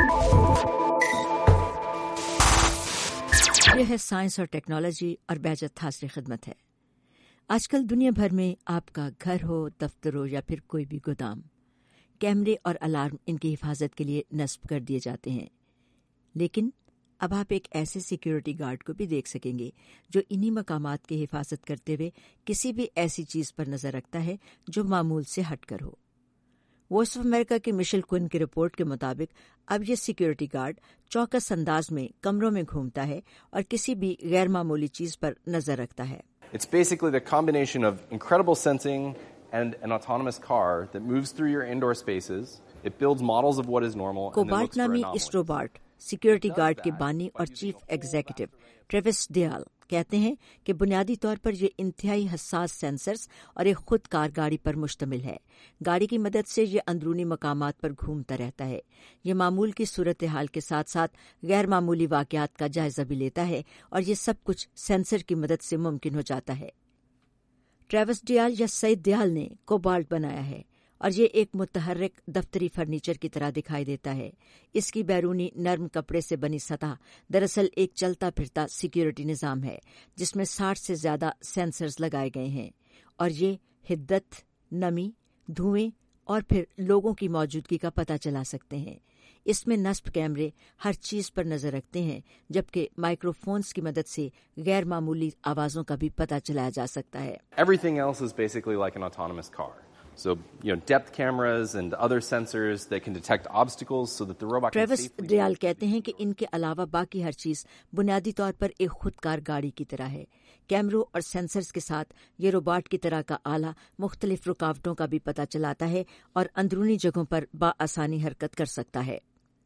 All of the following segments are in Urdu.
یہ ہے سائنس اور ٹیکنالوجی اور بہجت حاضر خدمت ہے۔ آج کل دنیا بھر میں آپ کا گھر ہو، دفتر ہو یا پھر کوئی بھی گودام، کیمرے اور الارم ان کی حفاظت کے لیے نصب کر دیے جاتے ہیں۔ لیکن اب آپ ایک ایسے سیکیورٹی گارڈ کو بھی دیکھ سکیں گے جو انہی مقامات کی حفاظت کرتے ہوئے کسی بھی ایسی چیز پر نظر رکھتا ہے جو معمول سے ہٹ کر ہو۔ وائس آف امریکہ کی مشیل کوئن کی رپورٹ کے مطابق اب یہ سیکیورٹی گارڈ چوکس انداز میں کمروں میں گھومتا ہے اور کسی بھی غیر معمولی چیز پر نظر رکھتا ہے۔ It's basically the combination of incredible sensing and an autonomous car that moves through your indoor spaces. It builds models of what is normal and then Cobalt looks for نامی anomalies. اس روباٹ سیکیورٹی گارڈ کے بانی اور چیف ایگزیکٹو ٹریوس ڈیال کہتے ہیں کہ بنیادی طور پر یہ انتہائی حساس سینسرز اور ایک خود کار گاڑی پر مشتمل ہے۔ گاڑی کی مدد سے یہ اندرونی مقامات پر گھومتا رہتا ہے۔ یہ معمول کی صورتحال کے ساتھ ساتھ غیر معمولی واقعات کا جائزہ بھی لیتا ہے اور یہ سب کچھ سینسر کی مدد سے ممکن ہو جاتا ہے۔ ٹریوس ڈیال یا سعید دیال نے کوبالٹ بنایا ہے اور یہ ایک متحرک دفتری فرنیچر کی طرح دکھائی دیتا ہے۔ اس کی بیرونی نرم کپڑے سے بنی سطح دراصل ایک چلتا پھرتا سیکیورٹی نظام ہے جس میں 60 سے زیادہ سینسرز لگائے گئے ہیں اور یہ حدت، نمی، دھوئیں اور پھر لوگوں کی موجودگی کا پتہ چلا سکتے ہیں۔ اس میں نصب کیمرے ہر چیز پر نظر رکھتے ہیں جبکہ مائکرو فونز کی مدد سے غیر معمولی آوازوں کا بھی پتہ چلایا جا سکتا ہے۔ Everything else is basically like an autonomous car. So, depth cameras and other sensors that can detect obstacles so that the robot can traverse safely... ڈیال کہتے ہیں کہ ان کے علاوہ باقی ہر چیز بنیادی طور پر ایک خود کار گاڑی کی طرح ہے۔ کیمروں اور سینسرز کے ساتھ یہ روباٹ کی طرح کا آلہ مختلف رکاوٹوں کا بھی پتہ چلاتا ہے اور اندرونی جگہوں پر بآسانی حرکت کر سکتا ہے۔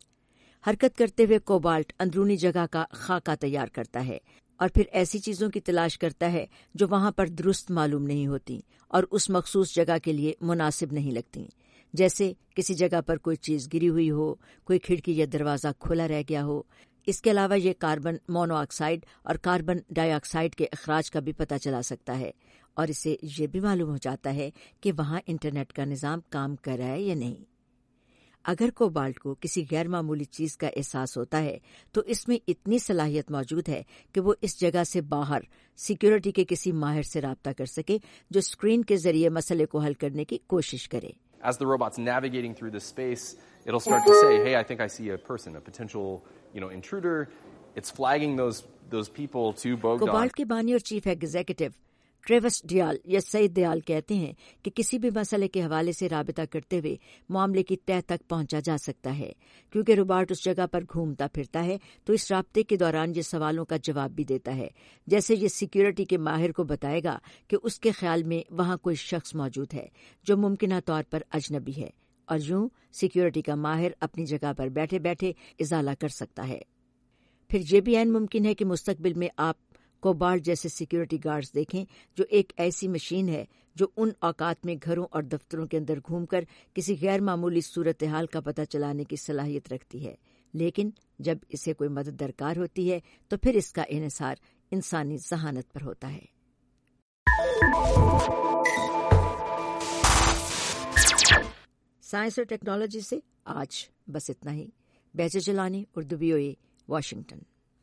حرکت کرتے ہوئے کوبالٹ اندرونی جگہ کا خاکہ تیار کرتا ہے اور پھر ایسی چیزوں کی تلاش کرتا ہے جو وہاں پر درست معلوم نہیں ہوتی اور اس مخصوص جگہ کے لیے مناسب نہیں لگتی، جیسے کسی جگہ پر کوئی چیز گری ہوئی ہو، کوئی کھڑکی یا دروازہ کھلا رہ گیا ہو۔ اس کے علاوہ یہ کاربن مونو آکسائڈ اور کاربن ڈائی آکسائڈ کے اخراج کا بھی پتہ چلا سکتا ہے اور اسے یہ بھی معلوم ہو جاتا ہے کہ وہاں انٹرنیٹ کا نظام کام کر رہا ہے یا نہیں۔ اگر کوبالٹ کو کسی غیر معمولی چیز کا احساس ہوتا ہے تو اس میں اتنی صلاحیت موجود ہے کہ وہ اس جگہ سے باہر سیکیورٹی کے کسی ماہر سے رابطہ کر سکے جو اسکرین کے ذریعے مسئلے کو حل کرنے کی کوشش کرے۔ As the robot's navigating through this space, it'll start to say, hey, I think I see a person, a potential, intruder. It's flagging those people to Bogdan. Cobalt کے بانی اور چیف ایگزیکٹو ٹریوس ڈیال یا سعید دیال کہتے ہیں کہ کسی بھی مسئلے کے حوالے سے رابطہ کرتے ہوئے معاملے کی تہہ تک پہنچا جا سکتا ہے۔ کیونکہ روباٹ اس جگہ پر گھومتا پھرتا ہے تو اس رابطے کے دوران یہ سوالوں کا جواب بھی دیتا ہے، جیسے یہ سیکیورٹی کے ماہر کو بتائے گا کہ اس کے خیال میں وہاں کوئی شخص موجود ہے جو ممکنہ طور پر اجنبی ہے، اور یوں سیکیورٹی کا ماہر اپنی جگہ پر بیٹھے بیٹھے ازالہ کر سکتا ہے۔ پھر یہ بھی عین ممکن ہے کہ مستقبل میں آپ کوبالٹ جیسے سیکیورٹی گارڈز دیکھیں جو ایک ایسی مشین ہے جو ان اوقات میں گھروں اور دفتروں کے اندر گھوم کر کسی غیر معمولی صورتحال کا پتہ چلانے کی صلاحیت رکھتی ہے، لیکن جب اسے کوئی مدد درکار ہوتی ہے تو پھر اس کا انحصار انسانی ذہانت پر ہوتا ہے۔ سائنس اور ٹیکنالوجی سے آج بس اتنا ہی۔ Bahjat Jilani, Urdu VOA، Washington.